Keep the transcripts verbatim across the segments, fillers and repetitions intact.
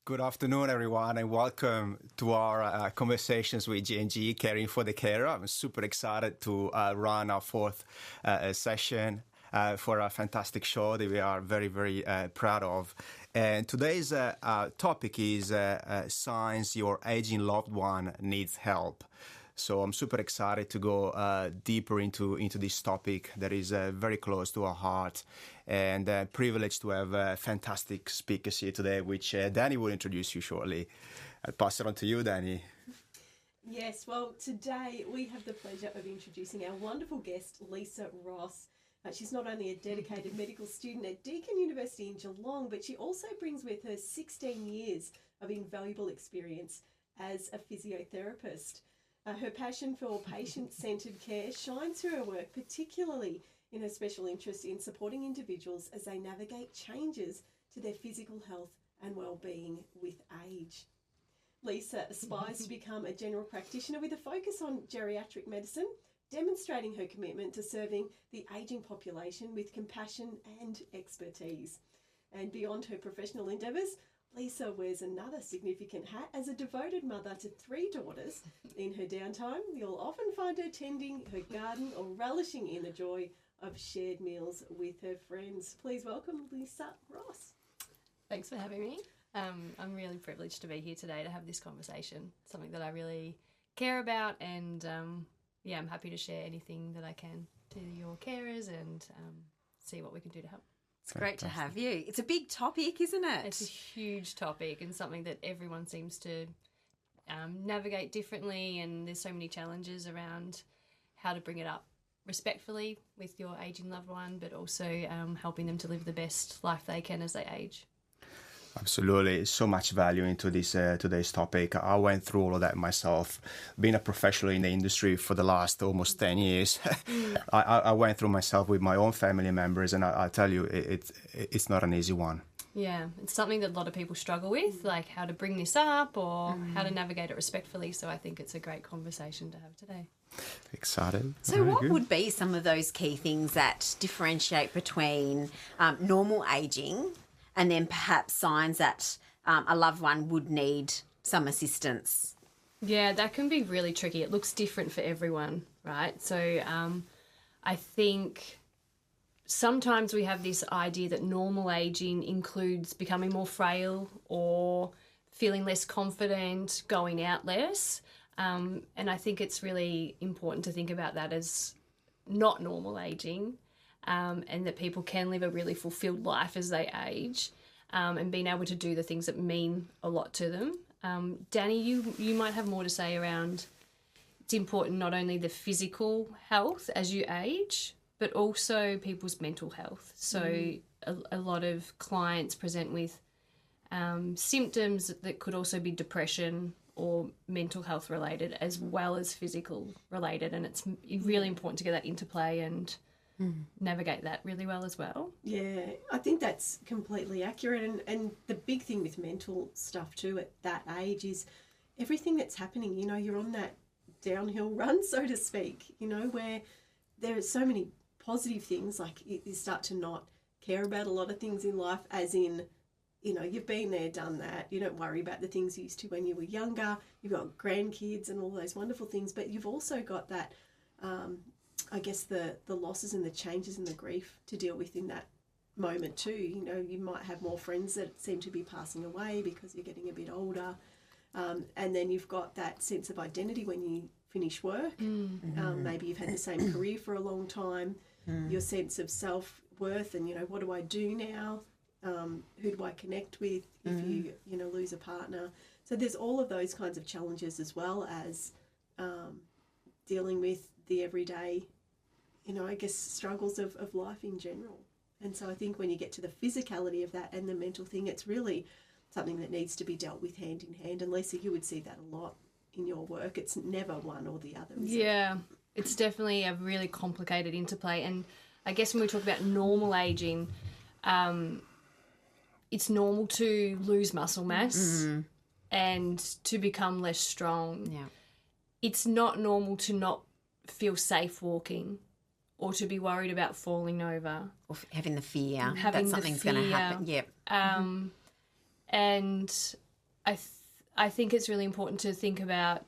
Good afternoon, everyone, and welcome to our uh, conversations with G and G, Caring for the Carer. I'm super excited to uh, run our fourth uh, session uh, for a fantastic show that we are very, very uh, proud of. And today's uh, uh, topic is uh, uh, signs your aging loved one needs help. So I'm super excited to go uh, deeper into, into this topic that is uh, very close to our heart, and uh, privileged to have uh, fantastic speakers here today, which uh, Danny will introduce you shortly. I'll pass it on to you, Danny. Yes, well, today we have the pleasure of introducing our wonderful guest, Lisa Ross. Uh, she's not only a dedicated medical student at Deakin University in Geelong, but she also brings with her sixteen years of invaluable experience as a physiotherapist. Uh, her passion for patient-centred care shines through her work, particularly in her special interest in supporting individuals as they navigate changes to their physical health and well-being with age. Lisa aspires to become a general practitioner with a focus on geriatric medicine, demonstrating her commitment to serving the ageing population with compassion and expertise. And beyond her professional endeavours, Lisa wears another significant hat as a devoted mother to three daughters. In her downtime, you'll often find her tending her garden or relishing in the joy of shared meals with her friends. Please welcome Lisa Ross. Thanks for having me. Um, I'm really privileged to be here today to have this conversation, something that I really care about, and um, yeah, I'm happy to share anything that I can to your carers and um, see what we can do to help. It's great to have you. It's a big topic, isn't it? It's a huge topic and something that everyone seems to um, navigate differently, and there's so many challenges around how to bring it up respectfully with your ageing loved one, but also um, helping them to live the best life they can as they age. Absolutely. So much value into this uh, today's topic. I went through all of that myself. Being a professional in the industry for the last almost ten years, I, I went through myself with my own family members, and I, I tell you, it, it, it's not an easy one. Yeah, it's something that a lot of people struggle with, like how to bring this up or mm. how to navigate it respectfully. So I think it's a great conversation to have today. Excited. So Very what good. would be some of those key things that differentiate between um, normal ageing and then perhaps signs that um, a loved one would need some assistance? Yeah, that can be really tricky. It looks different for everyone, right? So um, I think sometimes we have this idea that normal ageing includes becoming more frail or feeling less confident, going out less. Um, and I think it's really important to think about that as not normal ageing, um, and that people can live a really fulfilled life as they age, um, and being able to do the things that mean a lot to them. Um, Danny, you, you might have more to say around it's important not only the physical health as you age, but also people's mental health. So mm. a, a lot of clients present with um, symptoms that could also be depression or mental health related as well as physical related, and it's really important to get that interplay and mm. navigate that really well as well. Yeah, I think that's completely accurate, and, and the big thing with mental stuff too at that age is everything that's happening, you know, you're on that downhill run, so to speak, you know, where there are so many positive things, like you start to not care about a lot of things in life, as in, you know, you've been there, done that. You don't worry about the things you used to when you were younger. You've got grandkids and all those wonderful things, but you've also got that, um, I guess, the, the losses and the changes and the grief to deal with in that moment too. You know, you might have more friends that seem to be passing away because you're getting a bit older. Um, and then you've got that sense of identity when you finish work. Mm-hmm. Um, maybe you've had the same career for a long time. Mm. Your sense of self-worth and, you know, what do I do now? Um, who do I connect with if mm. you, you know, lose a partner? So there's all of those kinds of challenges, as well as um, dealing with the everyday, you know, I guess, struggles of, of life in general. And so I think when you get to the physicality of that and the mental thing, it's really something that needs to be dealt with hand in hand. And Lisa, you would see that a lot in your work. It's never one or the other, is yeah, it? It's definitely a really complicated interplay. And I guess when we talk about normal ageing, um, it's normal to lose muscle mass mm-hmm. and to become less strong. Yeah. It's not normal to not feel safe walking or to be worried about falling over. Or having the fear having that something's going to happen. Yep. Um, mm-hmm. And I th- I think it's really important to think about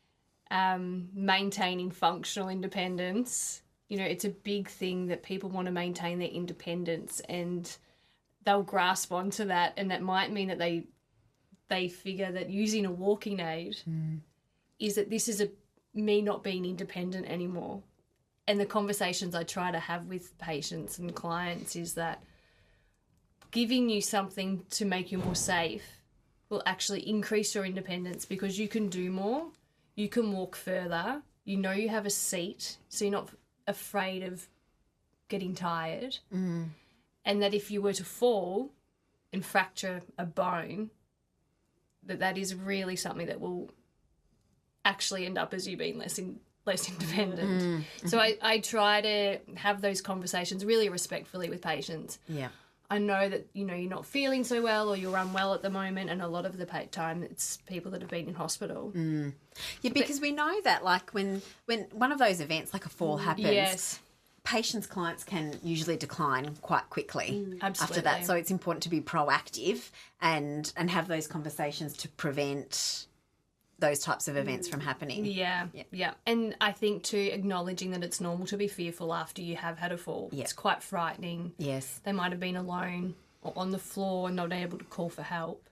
um, maintaining functional independence. You know, it's a big thing that people want to maintain their independence, and they'll grasp onto that, and that might mean that they they figure that using a walking aid mm. is that this is a me not being independent anymore. And the conversations I try to have with patients and clients is that giving you something to make you more safe will actually increase your independence, because you can do more, you can walk further, you know you have a seat, so you're not afraid of getting tired. Mm. And that if you were to fall and fracture a bone, that that is really something that will actually end up as you being less in, less independent. Mm. So I, I try to have those conversations really respectfully with patients. Yeah. I know that, you know, you're not feeling so well or you're unwell at the moment, and a lot of the time it's people that have been in hospital. Mm. Yeah, because but, we know that, like, when, when one of those events, like a fall happens, yes. patients' clients can usually decline quite quickly mm, after that. So it's important to be proactive and, and have those conversations to prevent those types of events from happening. Yeah, yeah, yeah. And I think too, acknowledging that it's normal to be fearful after you have had a fall. Yeah. It's quite frightening. Yes. They might have been alone or on the floor and not able to call for help.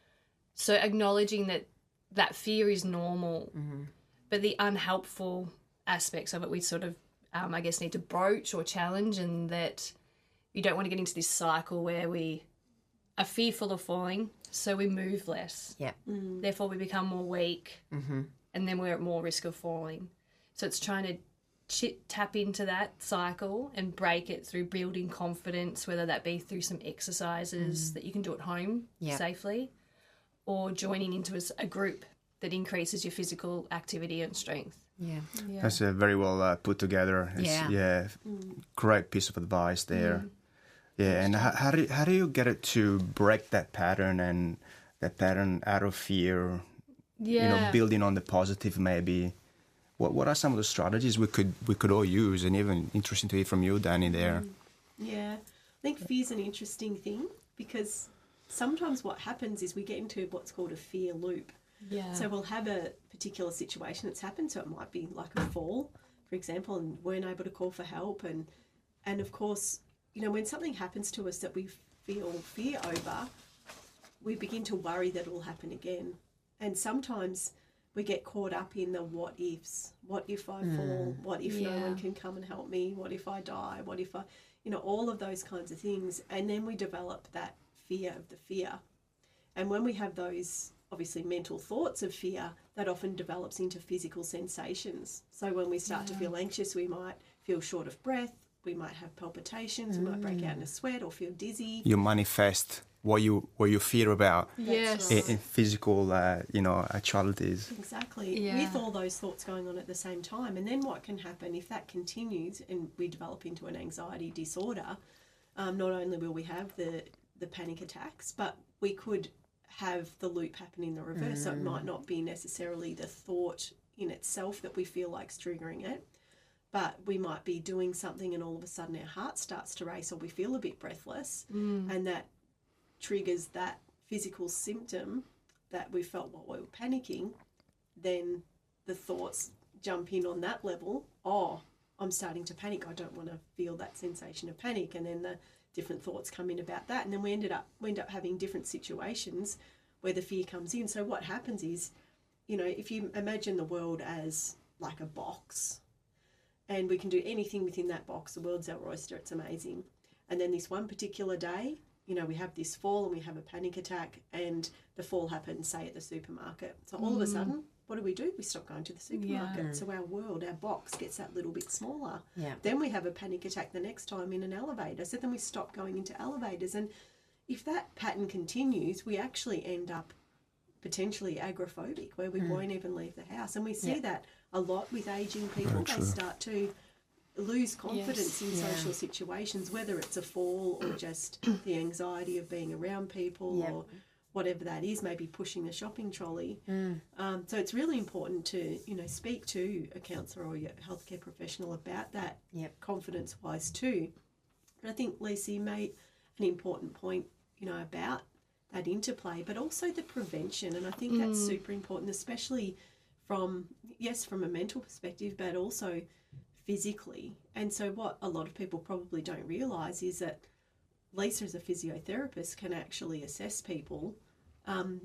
So acknowledging that that fear is normal, mm-hmm. but the unhelpful aspects of it we sort of, um, I guess, need to broach or challenge, and that you don't want to get into this cycle where we are fearful of falling, so we move less. Yeah. Mm. Therefore, we become more weak, mm-hmm. and then we're at more risk of falling. So it's trying to ch- tap into that cycle and break it through building confidence, whether that be through some exercises mm. that you can do at home yeah. safely, or joining into a, a group that increases your physical activity and strength. Yeah. yeah. That's uh, very well uh, put together. It's, yeah. Yeah. Mm. Great piece of advice there. Mm. Yeah, and how, how do you, how do you get it to break that pattern and that pattern out of fear? Yeah. You know, building on the positive maybe. What what are some of the strategies we could we could all use, and even interesting to hear from you, Danny, there. Yeah, I think fear's an interesting thing, because sometimes what happens is we get into what's called a fear loop. Yeah. So we'll have a particular situation that's happened, so it might be like a fall, for example, and weren't able to call for help, and and of course, you know, when something happens to us that we feel fear over, we begin to worry that it will happen again. And sometimes we get caught up in the what ifs. What if I mm. fall? What if yeah. no one can come and help me? What if I die? What if I, you know, all of those kinds of things. And then we develop that fear of the fear. And when we have those, obviously, mental thoughts of fear, that often develops into physical sensations. So when we start yeah. to feel anxious, we might feel short of breath. We might have palpitations, mm. we might break out in a sweat or feel dizzy. You manifest what you what you fear about yes. in, in physical, uh, you know, actualities. Exactly, yeah. with all those thoughts going on at the same time. And then what can happen if that continues and we develop into an anxiety disorder, um, not only will we have the, the panic attacks, but we could have the loop happen in the reverse. Mm. So it might not be necessarily the thought in itself that we feel like's triggering it, but we might be doing something and all of a sudden our heart starts to race, or we feel a bit breathless, mm. and that triggers that physical symptom that we felt while we were panicking. Then the thoughts jump in on that level. Oh, I'm starting to panic. I don't want to feel that sensation of panic. And then the different thoughts come in about that. And then we ended up we end up having different situations where the fear comes in. So what happens is, you know, if you imagine the world as like a box, and we can do anything within that box. The world's our oyster. It's amazing. And then this one particular day, you know, we have this fall and we have a panic attack, and the fall happens, say, at the supermarket. So all mm. of a sudden, what do we do? We stop going to the supermarket. Yeah. So our world, our box gets that little bit smaller. Yeah. Then we have a panic attack the next time in an elevator. So then we stop going into elevators. And if that pattern continues, we actually end up potentially agoraphobic, where we mm. won't even leave the house. And we see yeah. that a lot with ageing people. They start to lose confidence yes. in yeah. social situations, whether it's a fall or just the anxiety of being around people yep. or whatever that is, maybe pushing the shopping trolley. Mm. Um, so it's really important to, you know, speak to a counsellor or your healthcare professional about that yep. confidence-wise too. And I think, Lisa, you made an important point, you know, about that interplay, but also the prevention. And I think that's Mm. super important, especially from, yes, from a mental perspective, but also physically. And so what a lot of people probably don't realise is that Lisa, as a physiotherapist, can actually assess people um,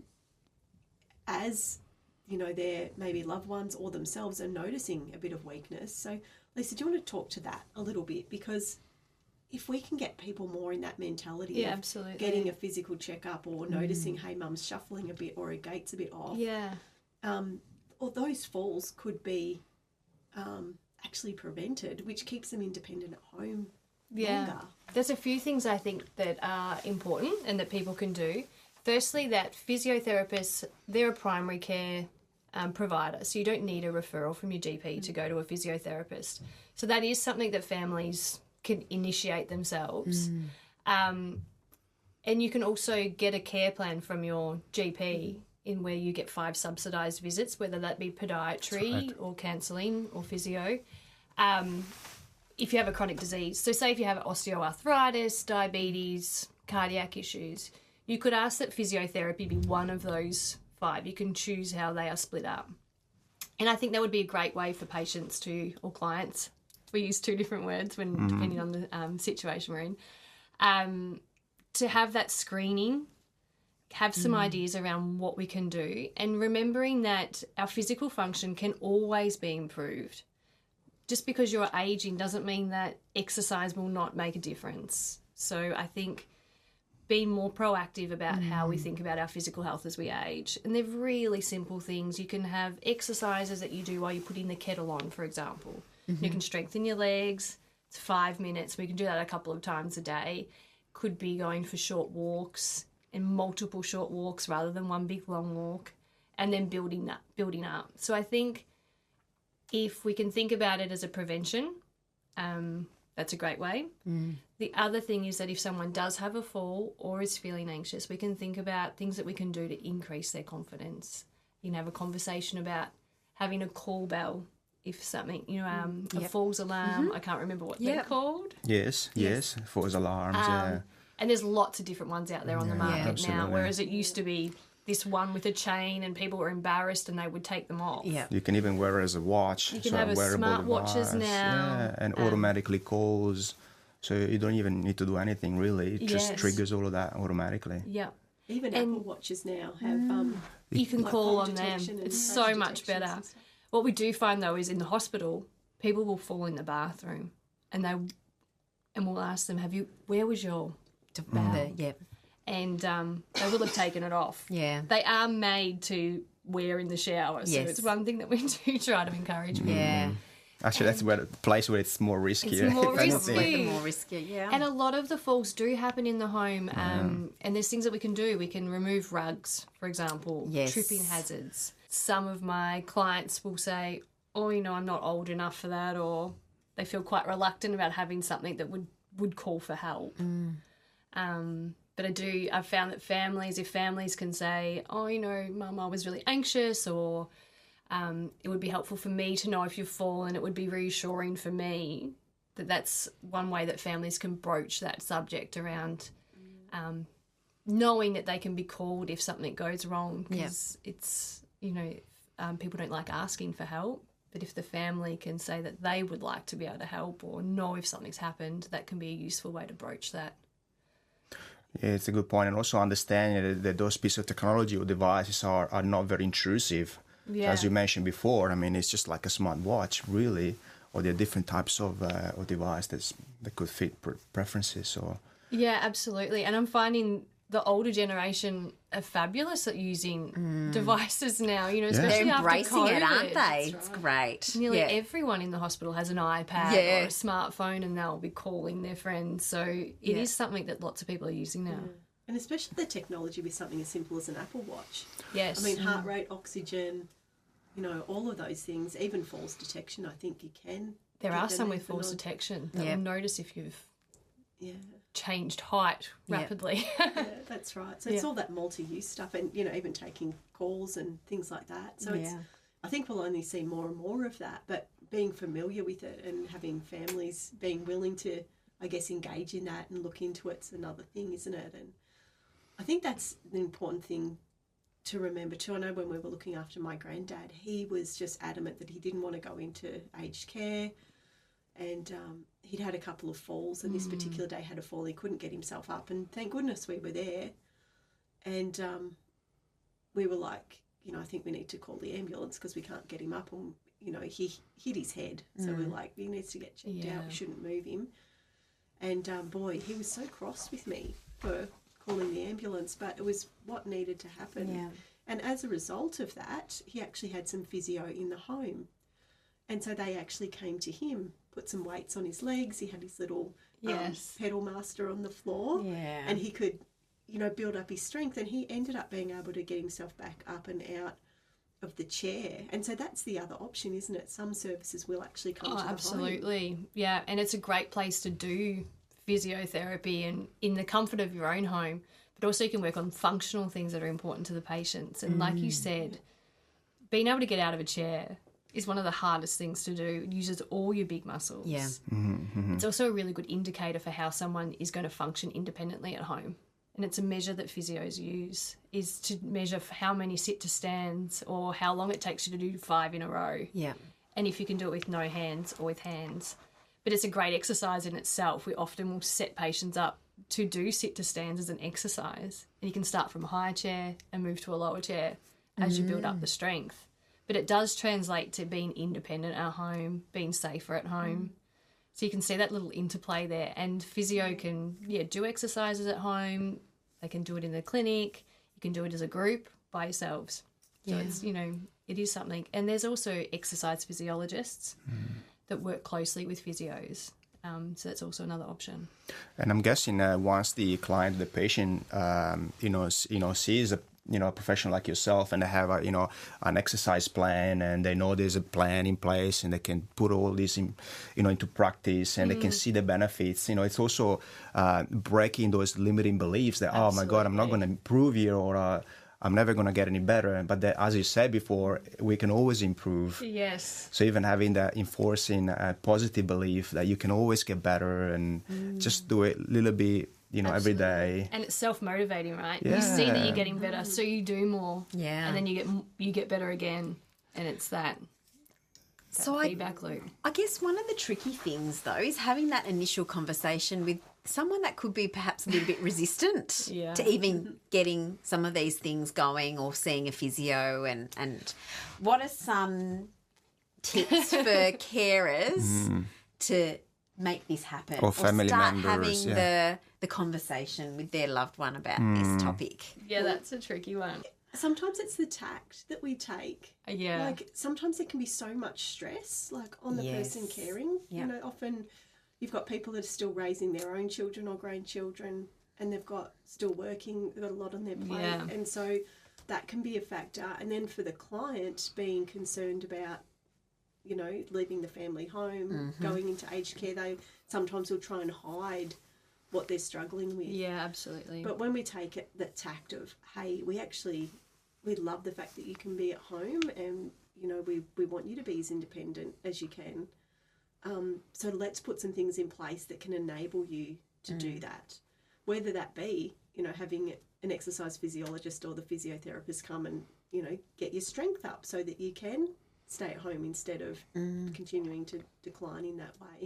as, you know, their maybe loved ones or themselves are noticing a bit of weakness. So, Lisa, do you want to talk to that a little bit? Because if we can get people more in that mentality Yeah, of absolutely. getting a physical checkup or noticing, hey, mum's shuffling a bit or her gait's a bit off, Yeah. um, or those falls could be um, actually prevented, which keeps them independent at home Yeah. longer. There's a few things I think that are important and that people can do. Firstly, that physiotherapists, they're a primary care um, provider, so you don't need a referral from your G P to go to a physiotherapist. So that is something that families can initiate themselves. Um, and you can also get a care plan from your G P in where you get five subsidised visits, whether that be podiatry right. or counselling or physio. Um, if you have a chronic disease, so say if you have osteoarthritis, diabetes, cardiac issues, you could ask that physiotherapy be one of those five. You can choose how they are split up. And I think that would be a great way for patients to, or clients, we use two different words when Mm-hmm. depending on the um, situation we're in, um, to have that screening, have some ideas around what we can do, and remembering that our physical function can always be improved. Just because you're aging doesn't mean that exercise will not make a difference. So I think being more proactive about mm. how we think about our physical health as we age. And they're really simple things. You can have exercises that you do while you're putting the kettle on, for example. Mm-hmm. You can strengthen your legs. It's five minutes. We can do that a couple of times a day. Could be going for short walks and multiple short walks rather than one big long walk, and then building that, building up. So I think if we can think about it as a prevention, um, that's a great way. Mm. The other thing is that if someone does have a fall or is feeling anxious, we can think about things that we can do to increase their confidence. You can have a conversation about having a call bell if something, you know, um, yep. a falls alarm. Mm-hmm. I can't remember what yep. they're called. Yes, yes, yes. falls alarms, um, yeah. And there's lots of different ones out there on yeah, the market yeah, now, whereas it used to be this one with a chain and people were embarrassed and they would take them off. Yeah. You can even wear it as a watch. You can so have a wearable smart device, watches now. Yeah, and um, automatically calls. So you don't even need to do anything really. It just yes. triggers all of that automatically. Yeah. Even and Apple Watches now have... Um, you can like call fall on them. detection and It's hazard so much detections better. and stuff. What we do find though is in the hospital, people will fall in the bathroom and they and we'll ask them, "Have you? Where was your bowel?" The, yep. And um, they will have taken it off. Yeah. They are made to wear in the shower, so Yes. it's one thing that we do try to encourage people. Yeah. Actually, that's where the place where it's more risky. It's more if anything. risky. More risky, yeah. And a lot of the falls do happen in the home, um, and there's things that we can do. We can remove rugs, for example, Yes. tripping hazards. Some of my clients will say, "Oh, you know, I'm not old enough for that," or they feel quite reluctant about having something that would, would call for help. Mm. Um, but I do, I've found that families, if families can say, "Oh, you know, Mum, I was really anxious," or um, it would be helpful for me to know if you've fallen, it would be reassuring for me, that that's one way that families can broach that subject around um, knowing that they can be called if something goes wrong, because yep. it's, you know, um, people don't like asking for help, but if the family can say that they would like to be able to help or know if something's happened, that can be a useful way to broach that. Yeah, it's a good point. And also understanding that, that those pieces of technology or devices are, are not very intrusive. Yeah. As you mentioned before, I mean, it's just like a smart watch, really, or there are different types of, uh, of devices that could fit pre- preferences. Or Yeah, absolutely. And I'm finding the older generation are fabulous at using mm. devices now, you know, Yeah. especially They're after embracing COVID. it, aren't they? That's It's right. great. Nearly yeah. everyone in the hospital has an iPad Yeah. or a smartphone and they'll be calling their friends. So it Yeah. is something that lots of people are using now. Yeah. And especially the technology with something as simple as an Apple Watch. Yes. I mean, heart rate, oxygen, you know, all of those things, even falls detection, I think you can. There get are them some with even falls on- detection that Yeah. will notice if you've Yeah. changed height Yeah. rapidly. Yeah, that's right. So it's Yeah. all that multi-use stuff, and you know, even taking calls and things like that. So it's, Yeah. I think we'll only see more and more of that. But being familiar with it and having families being willing to, I guess, engage in that and look into it's another thing, isn't it? And I think that's the important thing to remember too. I know when we were looking after my granddad, he was just adamant that he didn't want to go into aged care, and um, he'd had a couple of falls, and this Mm. particular day had a fall. He couldn't get himself up, and thank goodness we were there. And um, we were like, you know, I think we need to call the ambulance because we can't get him up, and you know, he hit his head. So Mm. we're like, he needs to get checked Yeah. out. We shouldn't move him. And um, boy, he was so cross with me for calling the ambulance, but it was what needed to happen. Yeah. And as a result of that, he actually had some physio in the home. And so they actually came to him, put some weights on his legs. He had his little Yes. um, pedal master on the floor. Yeah. And he could, you know, build up his strength. And he ended up being able to get himself back up and out of the chair. And so that's the other option, isn't it? Some services will actually come Oh, to the home. absolutely. Yeah, and it's a great place to do physiotherapy and in the comfort of your own home, but also you can work on functional things that are important to the patients. And like you said, being able to get out of a chair is one of the hardest things to do. It uses all your big muscles. Yeah. It's also a really good indicator for how someone is going to function independently at home. And it's a measure that physios use, is to measure for how many sit to stands or how long it takes you to do five in a row. Yeah. And if you can do it with no hands or with hands. But it's a great exercise in itself. We often will set patients up to do sit to stands as an exercise. And you can start from a higher chair and move to a lower chair as you build up the strength. But it does translate to being independent at home, being safer at home. So you can see that little interplay there. And physio can, yeah, do exercises at home. They can do it in the clinic. You can do it as a group by yourselves. So Yeah. it's, you know, it is something. And there's also exercise physiologists that work closely with physios. Um, so that's also another option. And I'm guessing uh, once the client, the patient, um, you know, s- you know, sees a you know a professional like yourself, and they have a you know an exercise plan, and they know there's a plan in place, and they can put all this in, you know, into practice, and they can see the benefits. You know, it's also uh, breaking those limiting beliefs that oh my God, I'm not going to improve here, or uh, I'm never going to get any better. But that, as you said before, we can always improve. Yes. So even having that enforcing a positive belief that you can always get better, and just do it a little bit, you know, every day. And it's self-motivating, right? You see that Yeah. you're getting better, so you do more. Yeah. And then you get you get better again. And it's that, that So I- feedback loop. I guess one of the tricky things, though, is having that initial conversation with someone that could be perhaps a little bit resistant Yeah. to even getting some of these things going or seeing a physio. And, and what are some tips for carers to make this happen? Or family start members, having yeah. the, the conversation with their loved one about this topic? Yeah, that's a tricky one. Sometimes it's the tact that we take. Yeah. Like sometimes there can be so much stress, like on the person Yes. caring. Yeah. You know, often you've got people that are still raising their own children or grandchildren, and they've got still working, they've got a lot on their plate, Yeah. and so that can be a factor. And then for the client, being concerned about, you know, leaving the family home, going into aged care, they sometimes will try and hide what they're struggling with. Yeah, absolutely. But when we take it, that tact of, hey, we actually, we love the fact that you can be at home, and, you know, we, we want you to be as independent as you can. Um, so let's put some things in place that can enable you to do that. Whether that be, you know, having an exercise physiologist or the physiotherapist come and, you know, get your strength up so that you can stay at home instead of continuing to decline in that way.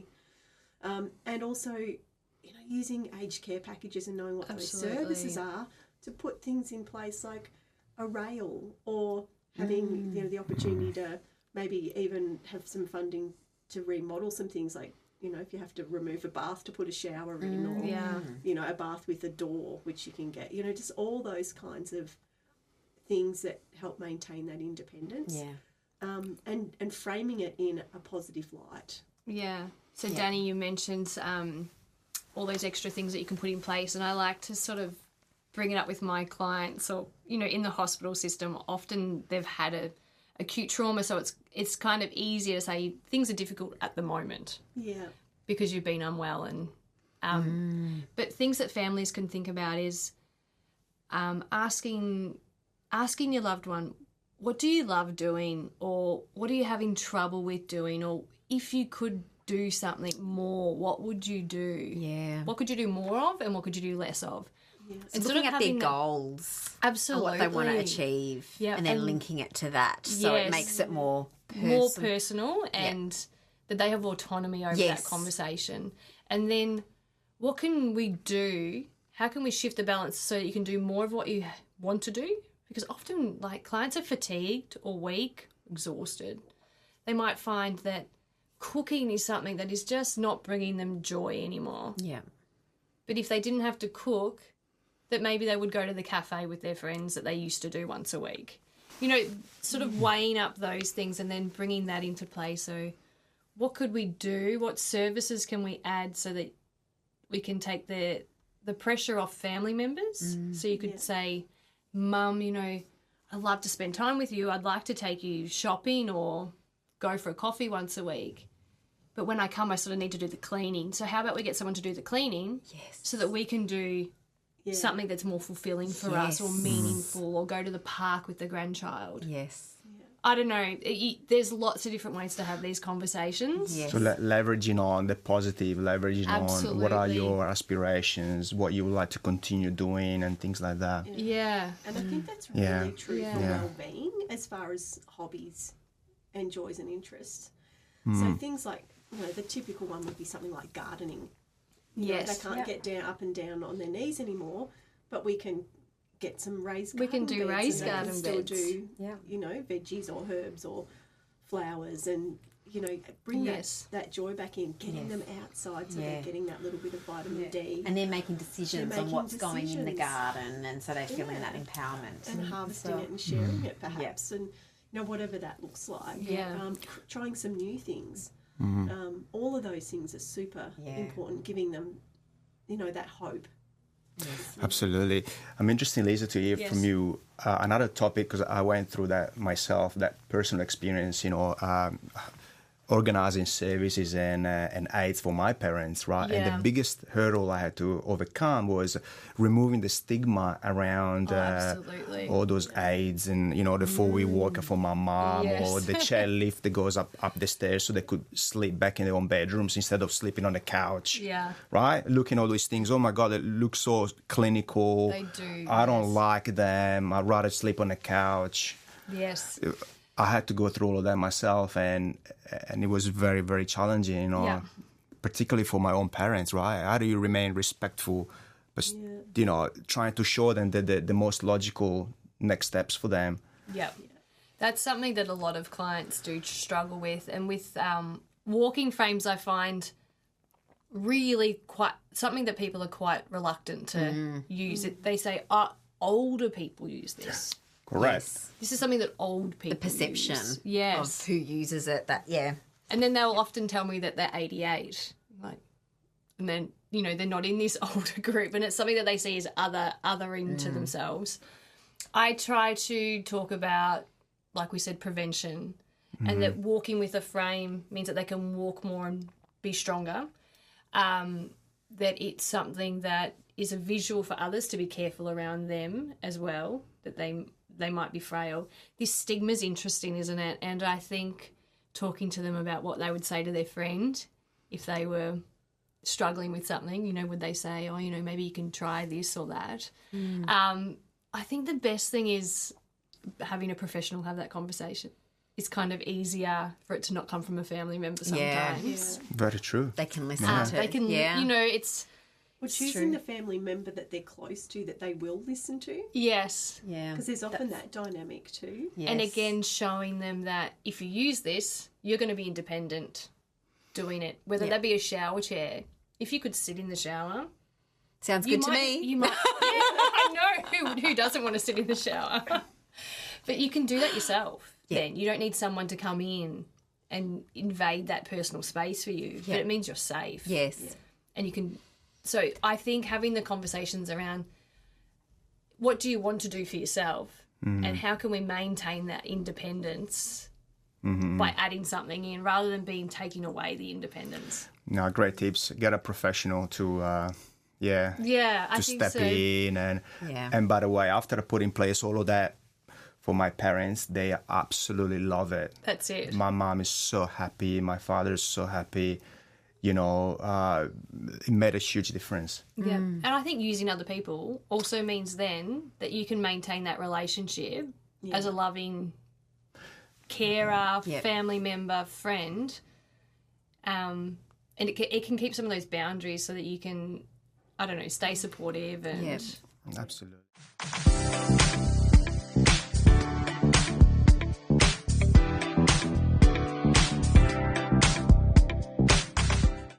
Um, and also, you know, using aged care packages and knowing what Absolutely. those services are to put things in place like a rail, or having, you know, the opportunity to maybe even have some funding to remodel some things, like, you know, if you have to remove a bath to put a shower in, or, Yeah. you know, a bath with a door, which you can get, you know, just all those kinds of things that help maintain that independence. Yeah. Um, and, and framing it in a positive light. Yeah. So, Yeah. Danny, you mentioned um, all those extra things that you can put in place, and I like to sort of bring it up with my clients, or, you know, in the hospital system, often they've had a acute trauma, so it's it's kind of easier to say things are difficult at the moment Yeah. because you've been unwell, and um, but things that families can think about is um, asking asking your loved one, what do you love doing, or what are you having trouble with doing, or if you could do something more, what would you do? Yeah. What could you do more of, and what could you do less of? Yeah. So And sort looking of at their having that- goals Absolutely. and what they want to achieve, Yeah, and then and- linking it to that, so Yes. it makes it more more person- personal and that they have autonomy over Yes. that conversation. And then what can we do? How can we shift the balance so that you can do more of what you want to do? Because often, like, clients are fatigued or weak, exhausted. They might find that cooking is something that is just not bringing them joy anymore. Yeah. But if they didn't have to cook, that maybe they would go to the cafe with their friends that they used to do once a week. You know, sort of weighing up those things and then bringing that into play. So what could we do? What services can we add so that we can take the the pressure off family members? So you could Yeah. say, Mum, you know, I'd love to spend time with you. I'd like to take you shopping or go for a coffee once a week. But when I come, I sort of need to do the cleaning. So how about we get someone to do the cleaning Yes. so that we can do Yeah. something that's more fulfilling for us or Yes. meaningful, or go to the park with the grandchild. Yes. I don't know. It, you, there's lots of different ways to have these conversations. Yes. So le- leveraging on the positive, leveraging on what are Absolutely. your aspirations, what you would like to continue doing, and things like that. Yeah. And I think that's really Yeah. true Yeah. for Yeah. well-being as far as hobbies and joys and interests. Mm. So things like, you know, the typical one would be something like gardening. You know, Yes. they can't Yep. get down up and down on their knees anymore, but we can get some raised We can garden do beds raised and they garden can still beds. do, Yeah. you know, veggies or herbs or flowers, and you know, bring Yes. that, that joy back in, getting Yes. them outside so Yeah. they're getting that little bit of vitamin D. And they're making decisions They're on making what's going in the decisions. garden, and so they're feeling Yeah. that empowerment. and harvesting So- it and sharing it perhaps, and you know, whatever that looks like. Yeah. Um, tr- trying some new things. Um, all of those things are super Yeah. important. Giving them, you know, that hope. Yes. Absolutely. I'm interested, Lisa, to hear Yes. from you uh, another topic, because I went through that myself, that personal experience, you know, um, organizing services and uh, and aids for my parents, right? And Yeah. the biggest hurdle I had to overcome was removing the stigma around Oh, uh, absolutely. all those aids, and you know, the four wheel walker for my mom, Yes. or the chair lift that goes up up the stairs so they could sleep back in their own bedrooms instead of sleeping on the couch. Yeah. Right? Looking at all these things, oh my God, it looks so clinical. They do, I don't yes. like them. I'd rather sleep on the couch. Yes. I had to go through all of that myself, and and it was very, very challenging, you know, Yeah. particularly for my own parents, right? How do you remain respectful, but, Yeah. you know, trying to show them the, the, the most logical next steps for them? Yep. That's something that a lot of clients do struggle with. And with um, walking frames, I find really quite something that people are quite reluctant to use. It. They say, oh, older people use this. Correct. Yes. This is something that old people The perception use. of Yes. who uses it. That yeah. And then they'll often tell me that they're eighty-eight. Like, and then, you know, they're not in this older group, and it's something that they see as other othering to themselves. I try to talk about, like we said, prevention, and that walking with a frame means that they can walk more and be stronger. Um, that it's something that is a visual for others to be careful around them as well, that they they might be frail. This stigma's interesting, isn't it? And I think talking to them about what they would say to their friend if they were struggling with something, you know, would they say, oh, you know, maybe you can try this or that? Um, I think the best thing is having a professional have that conversation. It's kind of easier for it to not come from a family member Yeah. sometimes. Very true. They can listen Yeah. to. They can, yeah. you know, it's, Or It's choosing true. the family member that they're close to that they will listen to, yes. yeah. because there's often that dynamic too. Yes. And again, showing them that if you use this, you're going to be independent doing it, whether Yeah. that be a shower chair. If you could sit in the shower, sounds you good to might, me. You might, yeah, I know who who doesn't want to sit in the shower, but you can do that yourself. Yeah. Then you don't need someone to come in and invade that personal space for you. Yeah. But it means you're safe. Yes. And you can. So I think having the conversations around what do you want to do for yourself, and how can we maintain that independence by adding something in rather than being taking away the independence. No, great tips. Get a professional to, uh, yeah, Yeah, I to think step so. in. And Yeah. and by the way, after I put in place all of that for my parents, they absolutely love it. That's it. My mom is so happy. My father is so happy. you know, uh, it made a huge difference. Yeah. And I think using other people also means then that you can maintain that relationship Yeah. as a loving carer, Yep. family member, friend. Um, and it can, it can keep some of those boundaries so that you can, I don't know, stay supportive and... Yep. Absolutely.